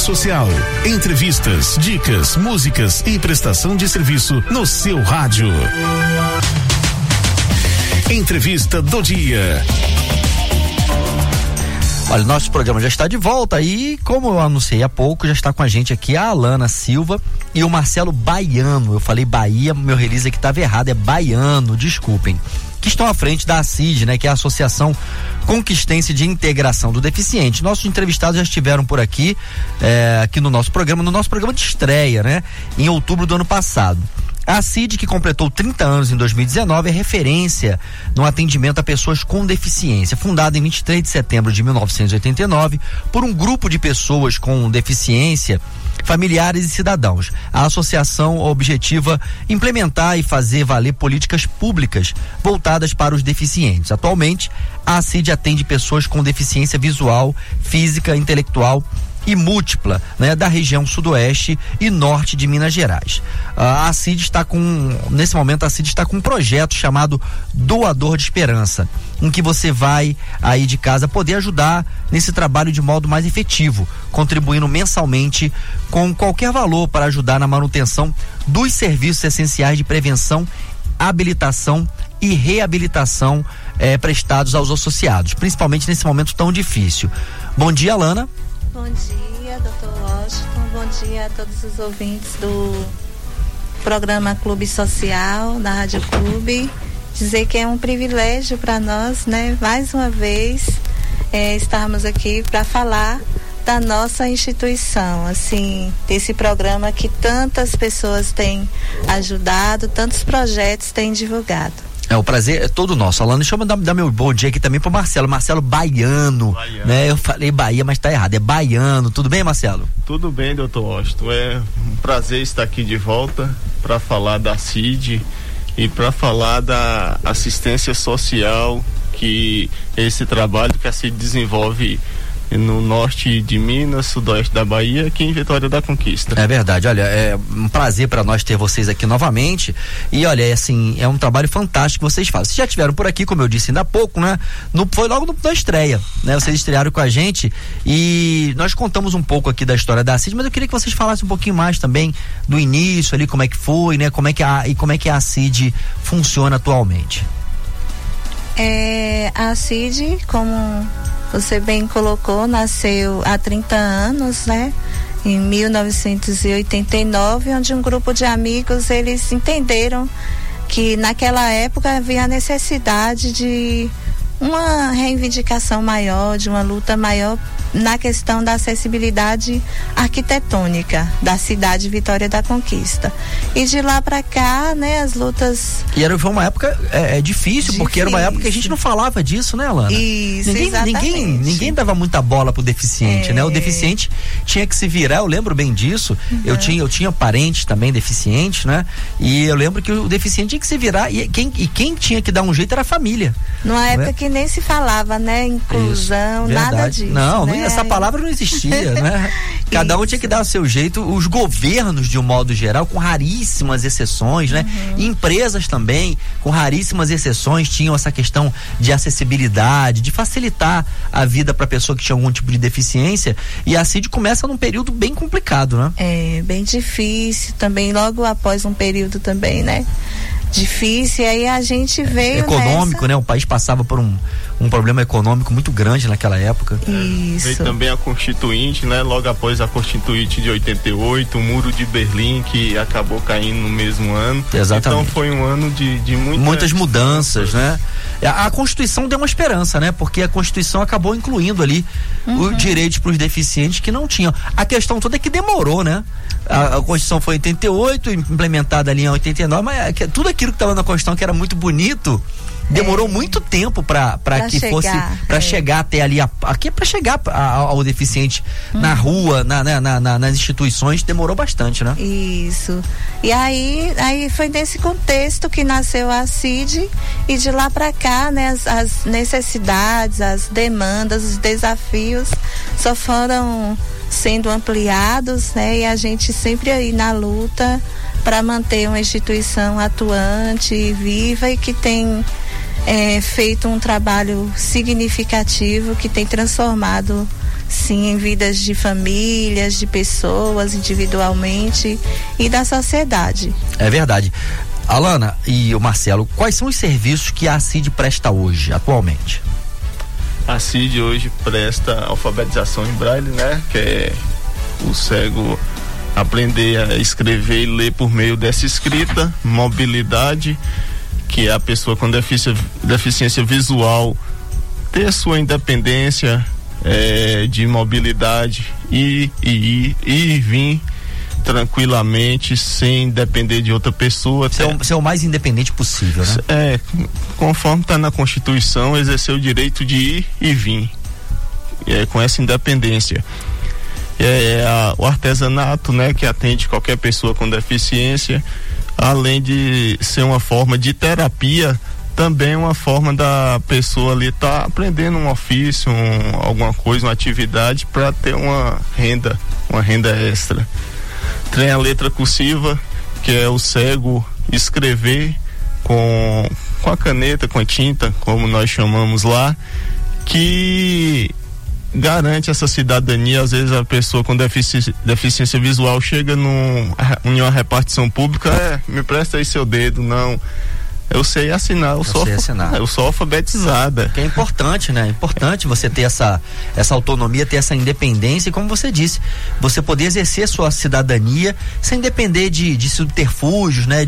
Social. Entrevistas, dicas, músicas e prestação de serviço no seu rádio. Entrevista do dia. Olha, nosso programa já está de volta e, como eu anunciei há pouco, já está com a gente aqui a Alana Silva e o Marcelo Baiano. Eu falei Bahia, meu release aqui estava errado, é Baiano, desculpem. Que estão à frente da ACID, né? Que é a Associação Conquistense de Integração do Deficiente. Nossos entrevistados já estiveram por aqui, aqui no nosso programa de estreia, né? Em outubro do ano passado. A ACID, que completou 30 anos em 2019, é referência no atendimento a pessoas com deficiência. Fundada em 23 de setembro de 1989 por um grupo de pessoas com deficiência, familiares e cidadãos. A associação objetiva implementar e fazer valer políticas públicas voltadas para os deficientes. Atualmente, a ACID atende pessoas com deficiência visual, física, intelectual e múltipla, né, da região sudoeste e norte de Minas Gerais. A ACID está nesse momento, a ACID está com um projeto chamado Doador de Esperança, em que você vai aí de casa poder ajudar nesse trabalho de modo mais efetivo, contribuindo mensalmente com qualquer valor para ajudar na manutenção dos serviços essenciais de prevenção, habilitação e reabilitação prestados aos associados, principalmente nesse momento tão difícil. Bom dia, Alana. Bom dia, Dr. Washington. Bom dia a todos os ouvintes do programa Clube Social, da Rádio Clube. Dizer que é um privilégio para nós, né? Mais uma vez, estarmos aqui para falar da nossa instituição, assim, desse programa que tantas pessoas têm ajudado, tantos projetos têm divulgado. O prazer é todo nosso. Alana, deixa eu dar meu bom dia aqui também pro Marcelo Baiano, né? Eu falei Bahia, mas tá errado, é Baiano. Tudo bem, Marcelo? Tudo bem, doutor Washington. É um prazer estar aqui de volta para falar da CID e para falar da assistência social, que é esse trabalho que a CID desenvolve no norte de Minas, sudoeste da Bahia, aqui em Vitória da Conquista. É verdade, olha, é um prazer para nós ter vocês aqui novamente e olha, assim, é um trabalho fantástico que vocês fazem. Vocês já estiveram por aqui, como eu disse ainda há pouco, né? Foi logo na estreia, né? Vocês estrearam com a gente e nós contamos um pouco aqui da história da CID, mas eu queria que vocês falassem um pouquinho mais também do início ali, como é que foi, né? Como é que a CID funciona atualmente. A CID, como você bem colocou, nasceu há 30 anos, né? Em 1989, onde um grupo de amigos, eles entenderam que naquela época havia a necessidade de uma reivindicação maior, de uma luta maior na questão da acessibilidade arquitetônica da cidade Vitória da Conquista. E de lá para cá, né, as lutas... E foi uma época difícil, porque era uma época que a gente não falava disso, né, Alana? Isso, exatamente. Ninguém dava muita bola pro deficiente, né? O deficiente tinha que se virar, eu lembro bem disso. Uhum. Eu tinha parentes também deficientes, né? E eu lembro que o deficiente tinha que se virar e quem tinha que dar um jeito era a família. Numa época que nem se falava, né? Inclusão, nada disso. Não, né? Essa palavra não existia, né? Cada um tinha que dar o seu jeito. Os governos, de um modo geral, com raríssimas exceções, né? Empresas também, com raríssimas exceções, tinham essa questão de acessibilidade, de facilitar a vida para a pessoa que tinha algum tipo de deficiência. E a CID começa num período bem complicado, né? Bem difícil também, logo após um período também, né? Difícil, e aí a gente veio econômico, né? O país passava por um problema econômico muito grande naquela época. Isso. Veio também a Constituinte, né? Logo após a Constituinte de 88, o Muro de Berlim, que acabou caindo no mesmo ano. Exatamente. Então foi um ano de muitas mudanças, né? A Constituição deu uma esperança, né? Porque a Constituição acabou incluindo ali os direitos para os deficientes que não tinham. A questão toda é que demorou, né? A Constituição foi em 88, implementada ali em 89, mas tudo aquilo que estava na Constituição que era muito bonito, demorou muito tempo para que fosse para chegar até ali aqui para chegar ao deficiente na rua, nas instituições, demorou bastante, né? Isso. E aí foi nesse contexto que nasceu a CID, e de lá para cá, né, as necessidades, as demandas, os desafios só foram sendo ampliados, né? E a gente sempre aí na luta para manter uma instituição atuante, viva e que tem feito um trabalho significativo, que tem transformado sim, em vidas de famílias, de pessoas individualmente e da sociedade. É verdade. Alana e o Marcelo, quais são os serviços que a CID presta hoje, atualmente? A CID hoje presta alfabetização em braille, né? Que é o cego aprender a escrever e ler por meio dessa escrita. Mobilidade, que é a pessoa com deficiência visual ter sua independência de mobilidade e vir tranquilamente, sem depender de outra pessoa. Ser o mais independente possível, né? Conforme está na Constituição, exercer o direito de ir e vir, com essa independência. O artesanato, né, que atende qualquer pessoa com deficiência, além de ser uma forma de terapia, também uma forma da pessoa ali estar aprendendo um ofício, alguma coisa, uma atividade para ter uma renda extra. Tem a letra cursiva, que é o cego escrever com a caneta, com a tinta, como nós chamamos lá, que garante essa cidadania. Às vezes a pessoa com deficiência visual chega em uma repartição pública, me presta aí seu dedo, não. Eu sei assinar, eu sou alfabetizada. Que é importante, né? É importante você ter essa autonomia, ter essa independência e, como você disse, você poder exercer sua cidadania sem depender de subterfúgios, né?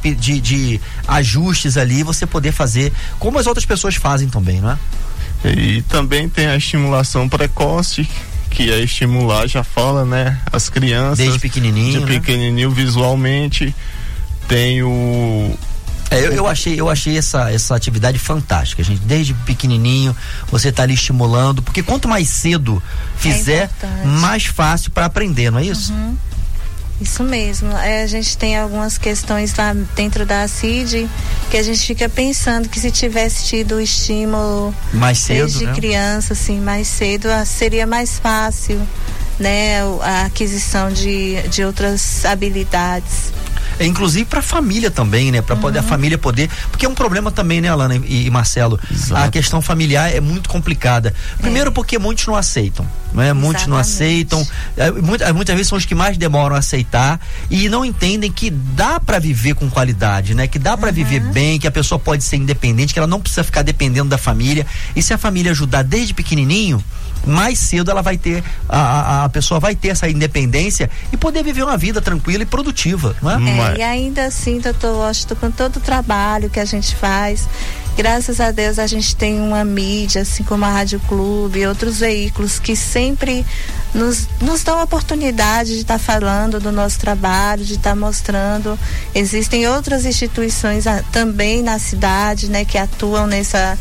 De ajustes ali, você poder fazer como as outras pessoas fazem também, não é? E também tem a estimulação precoce, que é estimular, já fala, né? As crianças. Desde pequenininho, visualmente. Tem o... Eu achei essa atividade fantástica, gente. Desde pequenininho você tá ali estimulando, porque quanto mais cedo fizer, mais fácil para aprender, não é isso? Uhum. Isso mesmo. A gente tem algumas questões lá dentro da CID que a gente fica pensando que se tivesse tido o estímulo mais cedo, desde criança, assim, mais cedo, seria mais fácil, né, a aquisição de outras habilidades. Inclusive para a família também, né? Para poder a família poder, porque é um problema também, né, Alana e Marcelo? Exato. A questão familiar é muito complicada. Primeiro porque muitos não aceitam, não é? Muitos não aceitam. Muitas vezes são os que mais demoram a aceitar e não entendem que dá para viver com qualidade, né? Que dá para viver bem, que a pessoa pode ser independente, que ela não precisa ficar dependendo da família. E se a família ajudar desde pequenininho, mais cedo ela vai ter, a pessoa vai ter essa independência e poder viver uma vida tranquila e produtiva, não é? E ainda assim, doutor Washington, com todo o trabalho que a gente faz, graças a Deus a gente tem uma mídia, assim como a Rádio Clube e outros veículos que sempre nos dão a oportunidade de estar falando do nosso trabalho, de estar mostrando. Existem outras instituições também na cidade, né, que atuam nessa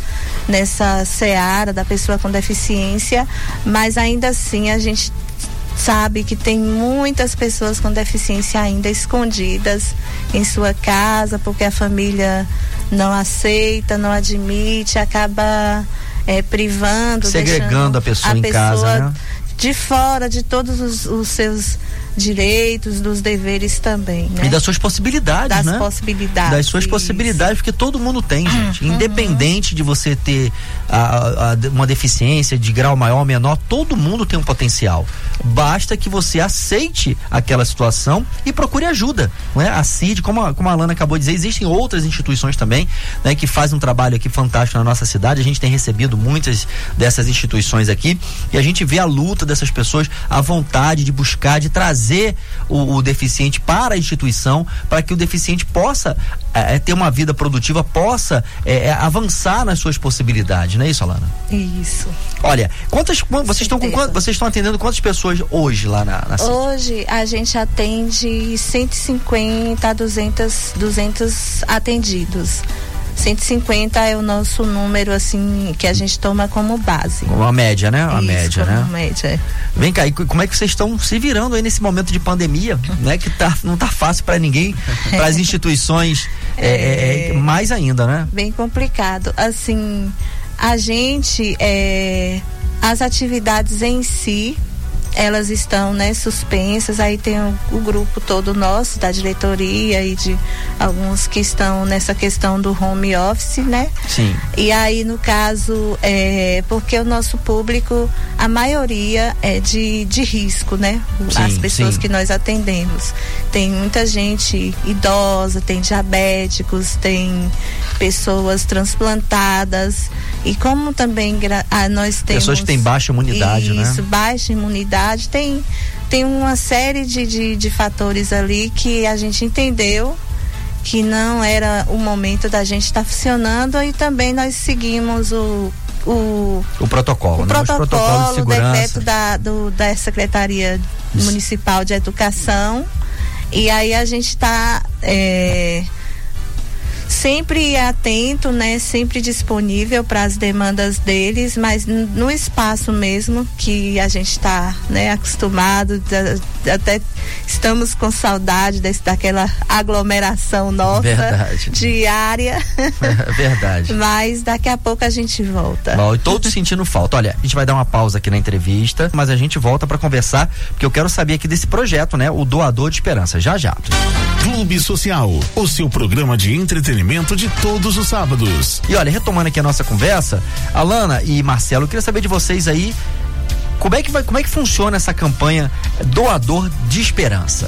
seara da pessoa com deficiência, mas ainda assim a gente sabe que tem muitas pessoas com deficiência ainda escondidas em sua casa, porque a família não aceita, não admite, acaba privando, segregando a pessoa em casa, né? De fora de todos os seus direitos, dos deveres também, né? E das suas possibilidades, das né? Das suas possibilidades, porque todo mundo tem, gente. Independente de você ter uma deficiência de grau maior ou menor, todo mundo tem um potencial. Basta que você aceite aquela situação e procure ajuda, né? A CID, como a Alana acabou de dizer, existem outras instituições também, né, que fazem um trabalho aqui fantástico na nossa cidade. A gente tem recebido muitas dessas instituições aqui e a gente vê a luta dessas pessoas, a vontade de buscar, de trazer o deficiente para a instituição, para que o deficiente possa ter uma vida produtiva, possa avançar nas suas possibilidades, não é isso, Alana? Isso. Olha, vocês estão atendendo quantas pessoas hoje lá na CID? Hoje a gente atende 150 a 200 atendidos. 150 é o nosso número, assim, que a gente toma como base. Uma média, né? Uma média, né? Média. Vem cá, e como é que vocês estão se virando aí nesse momento de pandemia, né? Que não tá fácil para ninguém, para as instituições, mais ainda, né? Bem complicado. Assim, a gente, as atividades em si, elas estão, né, suspensas. Aí tem o grupo todo nosso da diretoria e de alguns que estão nessa questão do home office, né? Sim. E aí, no caso, porque o nosso público, a maioria é de risco, né? Sim, as pessoas sim. que nós atendemos. Tem muita gente idosa, tem diabéticos, tem pessoas transplantadas, e como também nós temos pessoas que têm baixa imunidade, né? Isso, baixa imunidade, tem uma série de fatores ali que a gente entendeu que não era o momento da gente estar funcionando, e também nós seguimos o protocolo, o né? protocolo, de o segurança. decreto da Secretaria Municipal de Educação, e aí a gente está sempre atento, né? Sempre disponível para as demandas deles, mas no espaço mesmo que a gente está, né, acostumado, até estamos com saudade daquela aglomeração nossa. Verdade. Diária. Verdade. Mas daqui a pouco a gente volta. Bom, e todos sentindo falta. Olha, a gente vai dar uma pausa aqui na entrevista, mas a gente volta para conversar, porque eu quero saber aqui desse projeto, né? O Doador de Esperança. Já. Clube Social, o seu programa de entretenimento de todos os sábados. E olha, retomando aqui a nossa conversa, Alana e Marcelo, eu queria saber de vocês aí, como é que funciona essa campanha Doador de Esperança?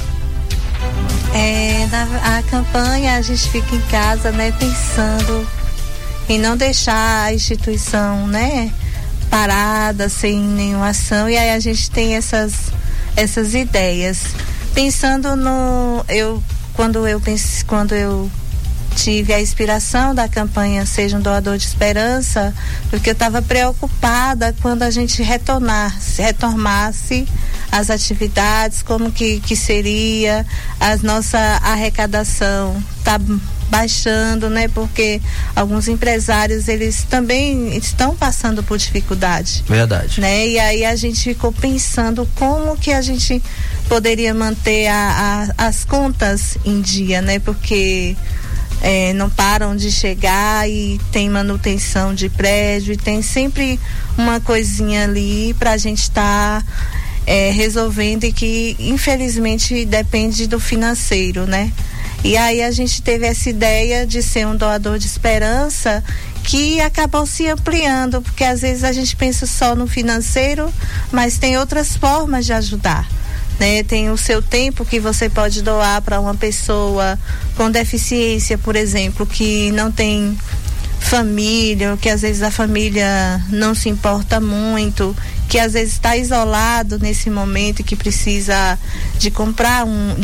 A campanha, a gente fica em casa, né, pensando em não deixar a instituição, né, parada, sem nenhuma ação, e aí a gente tem essas ideias. Pensando quando eu tive a inspiração da campanha Seja um Doador de Esperança, porque eu estava preocupada quando a gente retornasse as atividades, como que seria a nossa arrecadação. Tá baixando, né? Porque alguns empresários, eles também estão passando por dificuldade. Verdade. Né? E aí a gente ficou pensando como que a gente poderia manter as contas em dia, né? Porque não param de chegar, e tem manutenção de prédio, e tem sempre uma coisinha ali pra gente estar resolvendo, e que infelizmente depende do financeiro, né? E aí a gente teve essa ideia de ser um doador de esperança, que acabou se ampliando, porque às vezes a gente pensa só no financeiro, mas tem outras formas de ajudar, né? Tem o seu tempo que você pode doar para uma pessoa com deficiência, por exemplo, que não tem família, que às vezes a família não se importa muito, que às vezes está isolado nesse momento e que precisa de comprar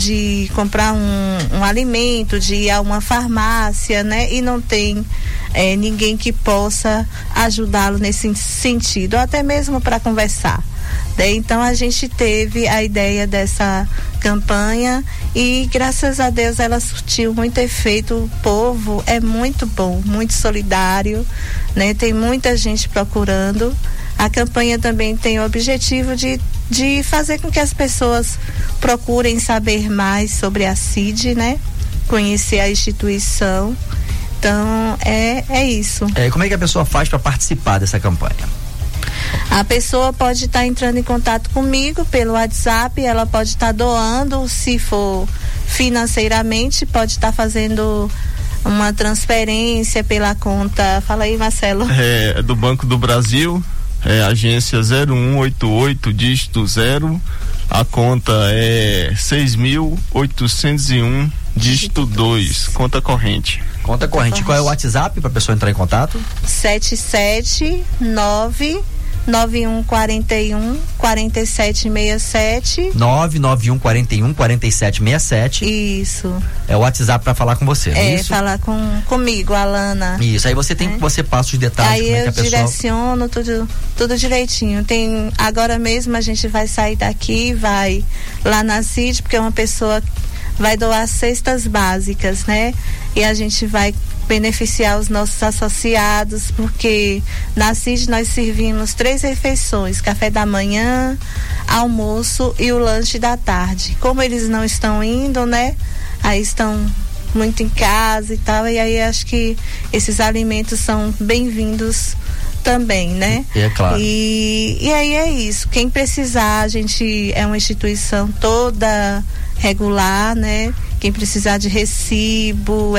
um alimento, de ir a uma farmácia, né? E não tem ninguém que possa ajudá-lo nesse sentido, ou até mesmo para conversar. Então a gente teve a ideia dessa campanha, e graças a Deus ela surtiu muito efeito. O povo é muito bom, muito solidário, né? Tem muita gente procurando. A campanha também tem o objetivo de fazer com que as pessoas procurem saber mais sobre a CID, né? Conhecer a instituição. Então é isso. Como é que a pessoa faz para participar dessa campanha? A pessoa pode estar entrando em contato comigo pelo WhatsApp, ela pode estar doando, se for financeiramente, pode estar fazendo uma transferência pela conta. Fala aí, Marcelo. Do Banco do Brasil, agência 0188, dígito 0, a conta é 6.801, dígito 2, conta corrente. Conta corrente. Qual é o WhatsApp para a pessoa entrar em contato? 77991414767. 991414767. Isso. É o WhatsApp para falar com você, não é isso? Falar comigo, Alana. Isso. Aí você você passa os detalhes. Aí como é que eu a pessoa... direciono tudo direitinho. Agora mesmo a gente vai sair daqui, vai lá na CID, porque uma pessoa vai doar cestas básicas, né? E a gente vai beneficiar os nossos associados, porque na CID nós servimos 3 refeições: café da manhã, almoço e o lanche da tarde. Como eles não estão indo, né? Aí estão muito em casa e tal, e aí acho que esses alimentos são bem-vindos também, né? É claro. E aí é isso. Quem precisar, a gente é uma instituição toda regular, né? Quem precisar de recibo,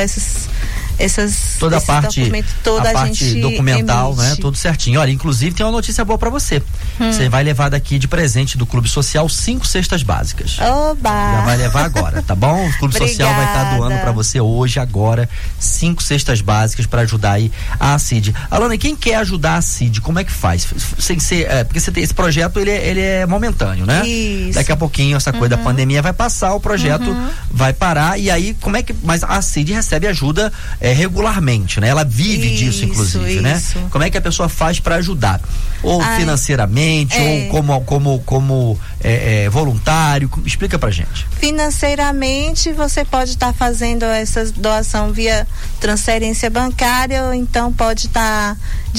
toda a parte gente documental, emite, né? Tudo certinho. Olha, inclusive tem uma notícia boa para você. Você vai levar daqui de presente do Clube Social 5 cestas básicas. Oba! Já vai levar agora, tá bom? O Clube Social vai estar doando para você hoje, agora, 5 cestas básicas para ajudar aí a CID. Alana, quem quer ajudar a CID, como é que faz? Sem ser, porque você tem esse projeto, ele é momentâneo, né? Isso. Daqui a pouquinho essa coisa da pandemia vai passar, o projeto vai parar, e aí como é que, mas a CID recebe ajuda regularmente, né? Ela vive disso, inclusive, né? Como é que a pessoa faz para ajudar? Ou financeiramente, ou como voluntário? Explica pra gente. Financeiramente, você pode estar fazendo essa doação via transferência bancária, ou então pode estar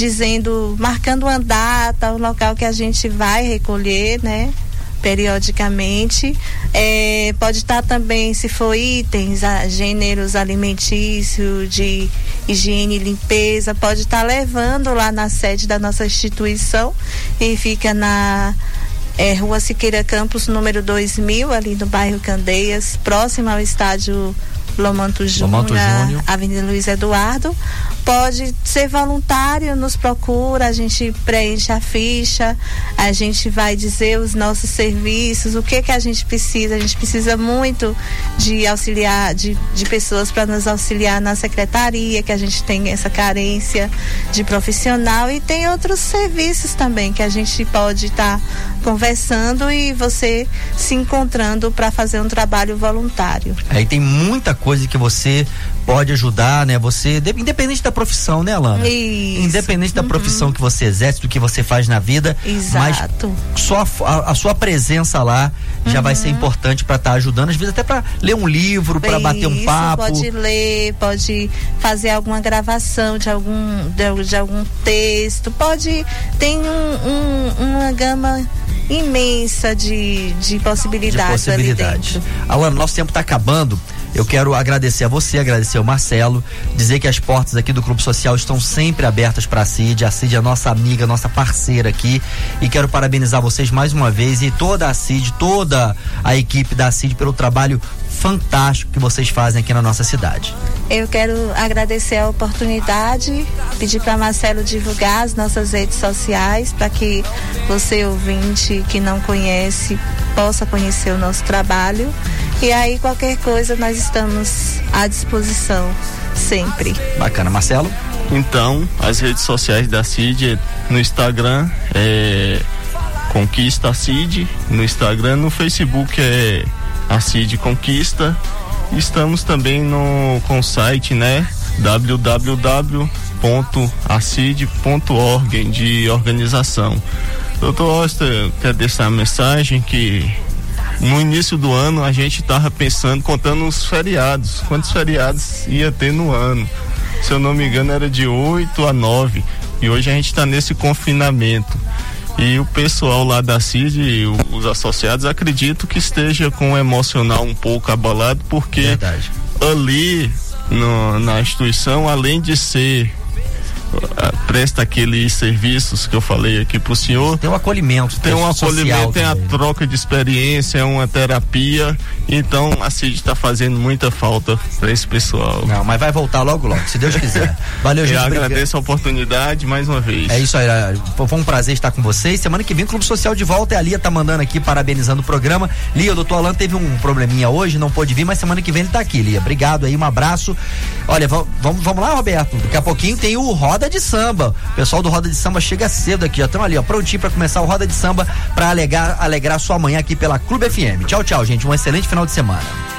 marcando uma data, o local que a gente vai recolher, né? Periodicamente, pode estar também, se for itens, gêneros alimentícios, de higiene e limpeza, pode estar levando lá na sede da nossa instituição, e fica na Rua Siqueira Campos, número 2000, ali no bairro Candeias, próximo ao estádio Lomanto Júnior, Avenida Luiz Eduardo. Pode ser voluntário, nos procura, a gente preenche a ficha, a gente vai dizer os nossos serviços, o que a gente precisa. A gente precisa muito de auxiliar, de pessoas para nos auxiliar na secretaria, que a gente tem essa carência de profissional, e tem outros serviços também que a gente pode estar conversando e você se encontrando para fazer um trabalho voluntário. Aí tem muita coisa que você pode ajudar, né? Você, independente da profissão, né, Alana? Isso. Independente da profissão que você exerce, do que você faz na vida. Exato. Mas só a sua presença lá já vai ser importante para estar ajudando, às vezes até para ler um livro, para bater um papo. Pode ler, pode fazer alguma gravação de algum texto, tem uma gama imensa de possibilidades ali dentro. Alana, nosso tempo está acabando. Eu quero agradecer a você, agradecer ao Marcelo, dizer que as portas aqui do Clube Social estão sempre abertas para a CID. A CID é nossa amiga, nossa parceira aqui, e quero parabenizar vocês mais uma vez, e toda a CID, toda a equipe da CID pelo trabalho fantástico que vocês fazem aqui na nossa cidade. Eu quero agradecer a oportunidade, pedir para Marcelo divulgar as nossas redes sociais, para que você, ouvinte, que não conhece, possa conhecer o nosso trabalho. E aí, qualquer coisa, nós estamos à disposição sempre. Bacana. Marcelo? Então, as redes sociais da CID, no Instagram é Conquista CID, no Instagram, no Facebook é a CID Conquista. Estamos também com o site, né? www.acid.org, de organização. Doutor Oster, quer deixar a mensagem que no início do ano a gente estava pensando, contando os feriados, quantos feriados ia ter no ano. Se eu não me engano, era de 8 a 9, e hoje a gente está nesse confinamento. E o pessoal lá da CID, os associados, acredito que esteja com o emocional um pouco abalado, porque ali na instituição, além de ser presta aqueles serviços que eu falei aqui pro senhor, tem um acolhimento, tem a troca de experiência, é uma terapia. Então a CID está fazendo muita falta para esse pessoal. Não, mas vai voltar logo, se Deus quiser. Valeu, gente. Eu agradeço a oportunidade mais uma vez. É isso aí, foi um prazer estar com vocês. Semana que vem o Clube Social de volta, e a Lia tá mandando aqui, parabenizando o programa. Lia, o doutor Alan teve um probleminha hoje, não pôde vir, mas semana que vem ele tá aqui, Lia. Obrigado aí, um abraço. Olha, vamos lá, Roberto. Daqui a pouquinho tem o Roda de Samba. O pessoal do Roda de Samba chega cedo aqui, já estão ali, prontinho para começar o Roda de Samba, para alegrar sua manhã aqui pela Clube FM. Tchau, tchau, gente. Um excelente final de semana.